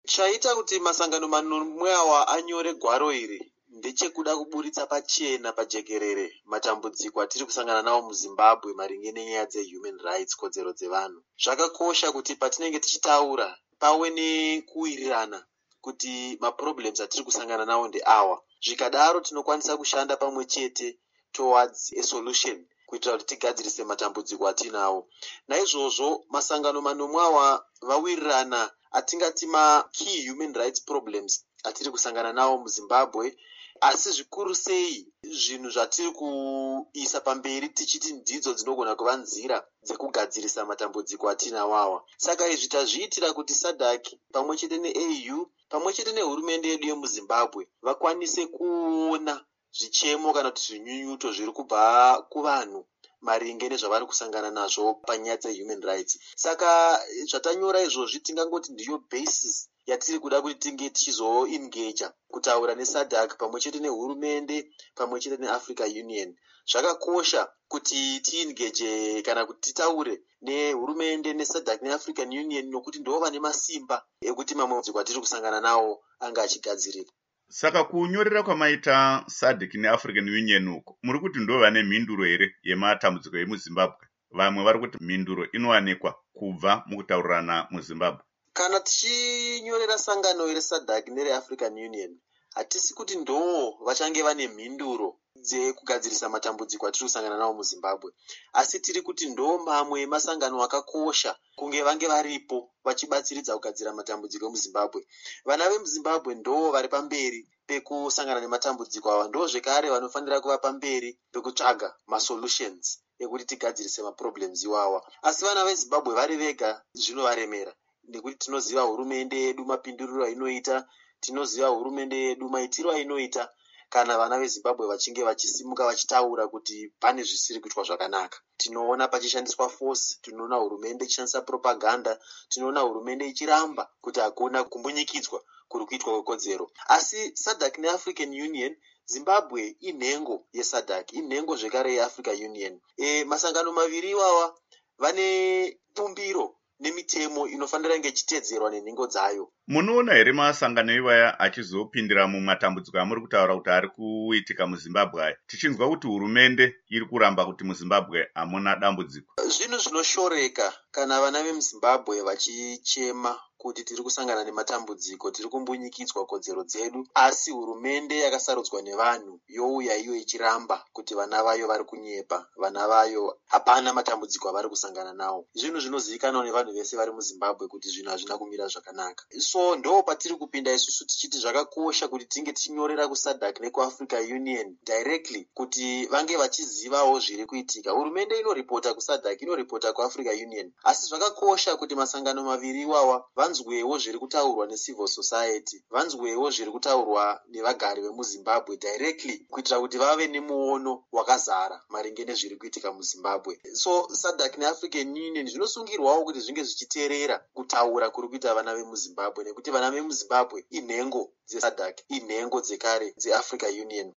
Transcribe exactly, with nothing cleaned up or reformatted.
Chaita kuti masangano manomwe awa anyore gwaro iri ndechekuda kuburitsa pachena pajekerere matambudziko atiri kusangana nawo muZimbabwe maringe nenyaya dzehuman rights, kodzero dzevanhu. Zvakakosha kuti patinenge tichitaura pave nekuwirirana kuti maproblems atiri kusangana nawo ndeawa. Zvikadaro tinokwanisa kushanda pamwe chete towards a solution kuitira kuti tigadzirise matambudziko atinawo. Naizvozvo masangano manomwe awa vawirirana atingati ma key human rights problems atiri kusangana nawo muZimbabwe, asi zvikuru sei zvinhu zvatiri kuisa pamberi tichiti ndidzo dzinogona kuva nzira dzekugadzirisa matambudziko atinawo awa. Saka izvi tazviitira kuti SADC pamwe chete neA U pamwe chete nehurumende yedu yemuZimbabwe vakwanise kuona zvichemo kana kuti zvinyunyuto zviri kubva kuvanhu maringe nezvavari kusangana nazvo panyaya dzehuman rights. Saka zvatanyora izvozvi tingangoti ndiyo basis yatiri kuda kuti tinge tichizoengage kutaura neSADC pamwe chete nehurumende pamwe chete neAfrica Union. Zvakakosha kuti tiengage kana kuti titaure nehurumende neSADC neAfrican Union nokuti ndo vane masimba ekuti mamwe matambudziko atiri kusangana nawo anga achigadzirika. Saka kunyorera kwamaita SADC neAfrican Union uko muri kuti ndo vane mhinduro here yematambudziko emuZimbabwe? Vamwe vari kuti mhinduro inowanikwa kubva mukutaurirana muZimbabwe. Kana tichinyorera sangano reSADC nereAfrican Union, hatisi kuti ndo vachange vane mhinduro dzekugadzirisa matambudziko atiri kusangana nawo muZimbabwe, asi tiri kuti ndo mamwe masangano akakosha kunge vange varipo vachibatsiridza kugadzira matambudziko emuZimbabwe. Vana vemuZimbabwe ndo vari pamberi pekusangana nematambudziko awa, ndo zvekare vanofanira kuva pamberi pekutsvaga masolutions ekuti tigadzirise maproblems iwawa. Asi vana veZimbabwe vari vega zvinovaremera, nekuti tinoziva hurumende yedu mapinduriro ainoita, tinoziva hurumende yedu maitiro ainoita kana vana veZimbabwe vachinge vachisimuka vachitaura kuti pane zvisiri kuitwa zvakanaka. Tinoona pachishandiswa force, tinoona hurumende ichishandisa propaganda, tinoona hurumende ichiramba kuti hakuna kumbunyikidzwa kuri kuitwa kwekodzero. Asi SADC neAfrican Union, Zimbabwe inhengo yeSADC, inhengo zvekare yeAfrica Union. E, masangano maviri iwawa vane bumbiro nemitemo inofanira kunge ichitedzerwa nenhengo dzayo. Munoona here masangano iwaya achizopindira mumatambudziko amuri kutaura kuti ari kuitika muZimbabwe aya, tichinzwa kuti hurumende iri kuramba kuti muZimbabwe hamuna dambudziko? Zvinhu zvinoshoreka kana vana vemuZimbabwe vachichema kuti tiri kusangana nematambudziko, tiri kumbunyikidzwa kodzero dzedu, asi hurumende yakasarudzwa nevanhu youya iyo ichiramba kuti vana vayo vari kunyepa, vana vayo hapana matambudziko avari kusangana nawo. Zvinhu zvinozivikanwa nevanhu vese vari muZimbabwe kuti zvinhu hazvina kumira zvakanaka. So ndo patiri kupinda isusu tichiti zvakakosha kuti tinge tichinyorera kuSADC nekuAfrica Union directly kuti vange vachizivawo zviri kuitika. Hurumende inoripota kuSADC, inoripota kuAfrica Union, asi zvakakosha kuti masangano maviri iwawa vanzwewo zviri kutaurwa necivil society, vanzwewo zviri kutaurwa nevagari vemuZimbabwe directly kuitira kuti vave nemuono wakazara maringe nezviri kuitika muZimbabwe. So SADC neAfrican Union zvinosungirwawo kuti zvinge zvichiteerera kutaura kuri kuita vana vemuZimbabwe, nekuti vana vemuZimbabwe inhengo dzeSADC, inhengo dzekare dzeAfrica Union.